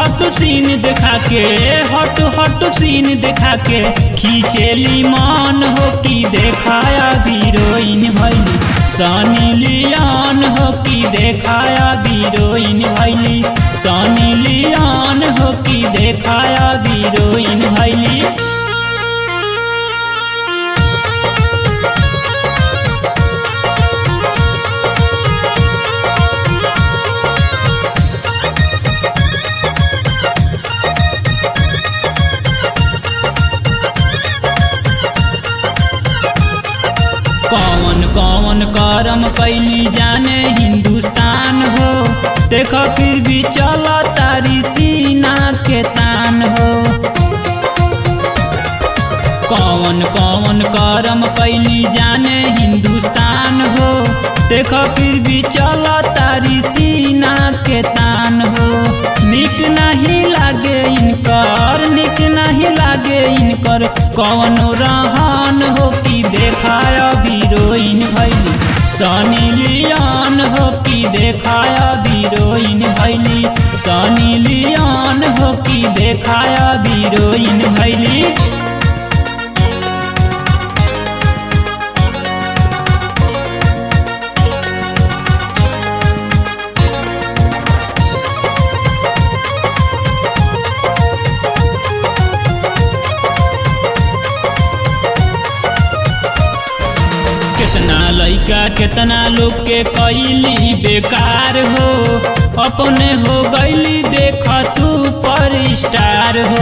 हट सीन दिखा के हट सीन दिखा के खींचेली मान हो कि देखाया हीरोइन भैली सनी लियोन हो कि देखाया हीरोइन भैली सनी लियोन हो कि देखाया हीरोइन भैली। कौन कौन करम कैली जाने हिंदुस्तान हो देखो फिर भी चला तारी सीना के तान हो। कौन कौन करम कैली जाने हिंदुस्तान हो देखो फिर भी चला तारी सीना के तान हो। निक नहीं लागे इनकर निक नहीं लागे इनकर कौन रहन हो कि देखाया हीरोइन भैली सनी लियोन हो कि देखाया हीरोइन भैली सनी लियोन हो कि देखाया हीरोइन भैली। कितना लइका कितना लोग के कैली बेकार हो अपने हो गईली देख सुपर स्टार हो।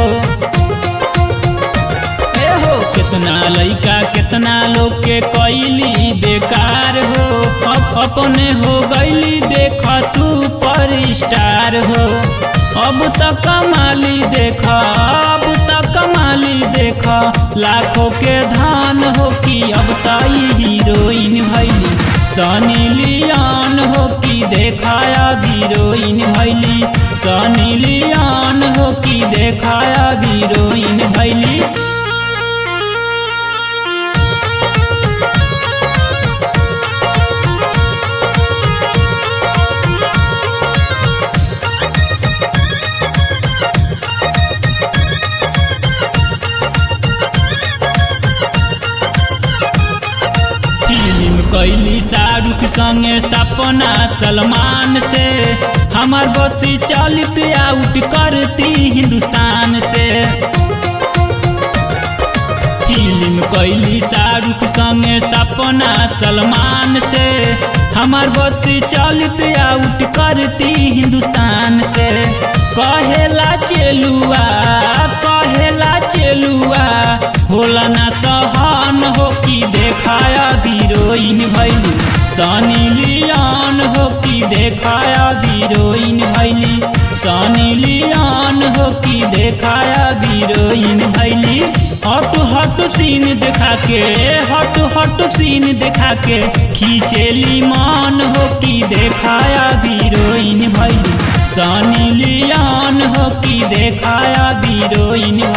ए हो कितना लइका कितना लोग के कैली बेकार हो अपने हो गईली देख सुपर स्टार हो। अब तक कमाली देखा अब तक कमाली देखा लाखों के धान हो कि अब ताई हीरोइन भैली सनी लियोन हो कि देखाया हीरोइन भैली सनी लियोन हो कि देखाया हीरोइन भैली। कैली शाहरुख संगे सपना सलमान से हमार बसी चलित आउट करती हिंदुस्तान से। फिल्म कैली शाहरुख संगे सपना सलमान से हमार बसी चलित आउट करती हिंदुस्तान से। कहेला चेलुआ होला ना सहन हो कि देखाया हीरोइन भैली सनी लियोन हो कि देखाया हीरोइन भैली सनी लियोन हो कि देखाया हीरोइन भैली। हट सीन दिखा के हट सीन दिखा के खींचेली मान हो कि देखाया हीरोइन भैली सनी लियोन हो कि देखाया हीरोइन